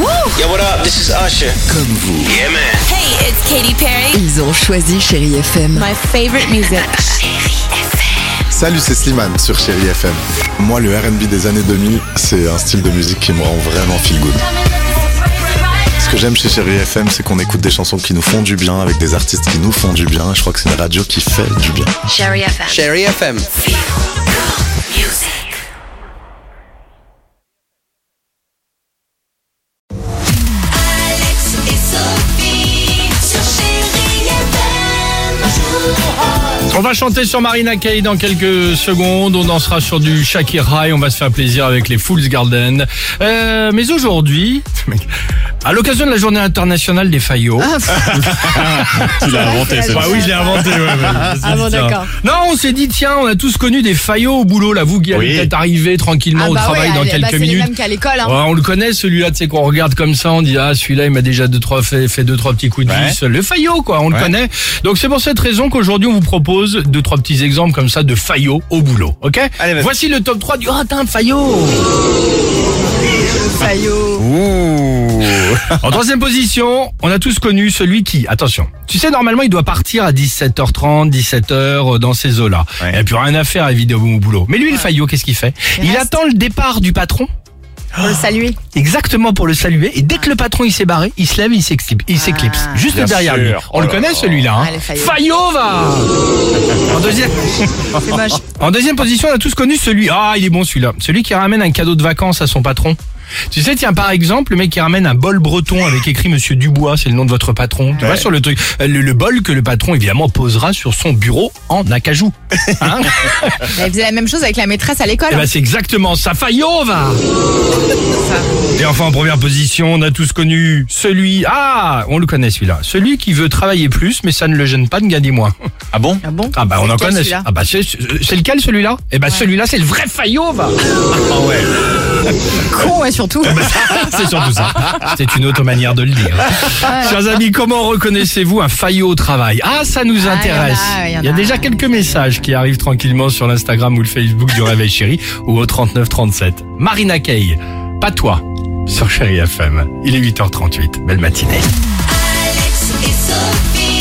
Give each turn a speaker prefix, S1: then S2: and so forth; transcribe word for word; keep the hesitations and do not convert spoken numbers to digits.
S1: Yo, what up? This is Usher.
S2: Comme vous.
S1: Yeah, man.
S3: Hey, it's Katy Perry.
S2: Ils ont choisi Chérie F M.
S3: My favorite music.
S4: Salut, c'est Slimane sur Chérie F M. Moi, le R and B des années deux mille, c'est un style de musique qui me rend vraiment feel good. Ce que j'aime chez Chérie F M, c'est qu'on écoute des chansons qui nous font du bien, avec des artistes qui nous font du bien. Je crois que c'est une radio qui fait du bien.
S5: Chérie F M.
S1: Chérie F M.
S3: Alex et Sophie sur Chérie F M.
S6: On va chanter sur Marina Kaye dans quelques secondes. On dansera sur du Shakira et on va se faire plaisir avec les Fools Garden. Euh, mais aujourd'hui, à l'occasion de la journée internationale des faillots.
S7: Tu l'as inventé, c'est
S6: Bah oui, je l'ai inventé. Ouais, ouais,
S5: Ah bon, d'accord.
S6: Non, on s'est dit, tiens, on a tous connu des faillots au boulot. Là, vous qui allez
S7: Oui.
S6: peut-être arriver tranquillement au travail dans
S5: allez,
S6: quelques
S5: bah, c'est
S6: minutes.
S5: les mêmes qu'à l'école. Hein.
S6: Ouais, on le connaît, celui-là, tu sais, qu'on regarde comme ça, on dit, ah, celui-là, il m'a déjà deux, trois, fait, fait deux, trois petits coups de
S7: Ouais.
S6: vis. Le faillot, quoi, on le
S7: Ouais.
S6: connaît. Donc, c'est pour cette raison qu'aujourd'hui, on vous propose deux, trois petits exemples comme ça de faillots au boulot, ok?
S7: Allez, vas-y.
S6: Voici le top trois du, oh, t'as un faillot!
S5: Faillot.
S7: Ouh.
S6: En troisième position, on a tous connu celui qui, attention, tu sais, normalement, il doit partir à dix-sept heures trente, dix-sept heures dans ces eaux-là.
S7: Ouais.
S6: Il n'a plus rien à faire, évidemment, au boulot. Mais lui, le faillot, qu'est-ce qu'il fait?
S5: Il
S6: Il
S5: reste.
S6: attend le départ du patron.
S5: Pour le saluer.
S6: Exactement, pour le saluer. Et dès que le patron il s'est barré, il se lève, il s'éclipse, il s'éclipse
S5: Ah.
S6: juste
S7: Bien
S6: derrière
S7: sûr.
S6: lui. On
S7: Oh
S6: le
S7: là
S6: connaît
S7: là.
S6: celui-là. Hein.
S5: Ah, le faillot.
S6: Faillot va. En deuxième,
S5: C'est moche.
S6: en deuxième position, on a tous connu celui. Ah, il est bon celui-là. Celui qui ramène un cadeau de vacances à son patron. Tu sais, tiens, par exemple, le mec qui ramène un bol breton avec écrit Monsieur Dubois, c'est le nom de votre patron. Tu
S7: Ouais.
S6: vois, sur le truc, le, le bol que le patron évidemment posera sur son bureau en acajou. Hein?
S5: Elle faisait la même chose avec la maîtresse à l'école.
S6: Eh ben, c'est exactement ça. Faillot va. Et enfin, en première position, on a tous connu celui... Ah, on le connaît celui-là. Celui qui veut travailler plus, mais ça ne le gêne pas de gagner moins.
S7: Ah bon?
S5: Ah bon?
S6: Ah bah, on en
S5: Lequel,
S6: connaît.
S5: celui-là
S6: Ah bah, c'est c'est lequel, celui-là? Eh ben, celui-là, c'est le vrai Faillot va.
S7: Ah ouais.
S5: Con, ouais, surtout.
S6: C'est surtout ça. C'est une autre manière de le dire. Chers amis, comment reconnaissez-vous un faillot au travail? Ah, ça nous
S5: Ah,
S6: intéresse.
S5: il y en a, il y en
S6: Il y a
S5: a.
S6: déjà quelques messages qui arrivent tranquillement sur l'Instagram ou le Facebook du Réveil Chéri ou au trente-neuf trente-sept. Marina Kaye, pas toi, sur Chéri F M. Il est huit heures trente-huit. Belle matinée.
S3: Alex et Sophie.